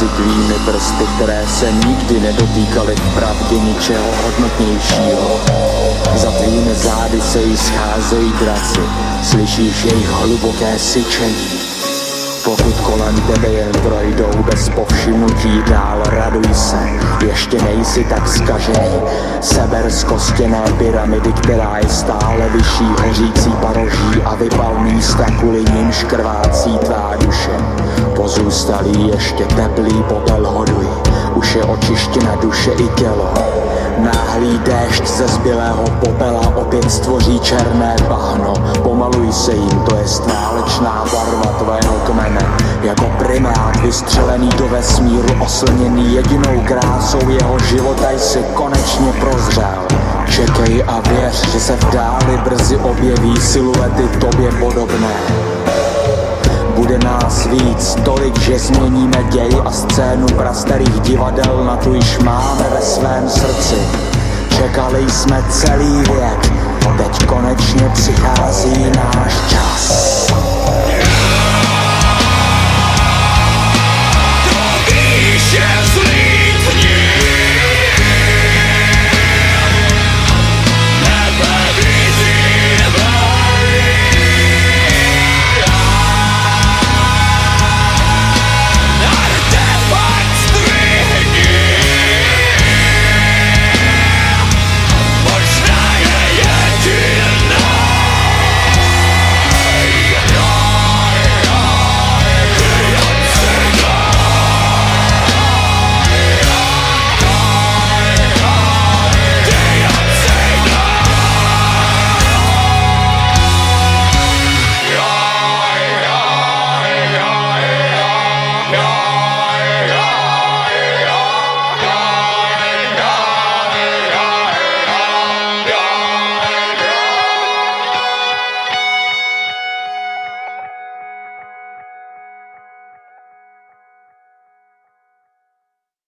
citlými prsty, které se nikdy nedotýkaly v pravdě ničeho hodnotnějšího. Za tvými zády se jí scházejí draci, slyšíš jejich hluboké syčení. Pokud kolem tebe jen projdou bez povšimnutí, dál raduj se, ještě nejsi tak zkažený. Seber z kostěné pyramidy, která je stále vyšší, hořící paroží a vypal místa, kvůli nímž krvácí tvá duše. Pozůstalý ještě teplý popel hoduj, už je očištěna duše i tělo. Náhlý déšť ze zbylého popela opět stvoří černé bahno. Pomaluj se jim, to je válečná barva tvého kmene. Jako primát vystřelený do vesmíru, oslněný jedinou krásou jeho života, jsi konečně prozřel. Čekej a věř, že se v dáli brzy objeví siluety tobě podobné. Bude nás víc, tolik, že změníme děj a scénu prastarých divadel, na tu již máme ve svém srdci. Čekali jsme celý věk, teď konečně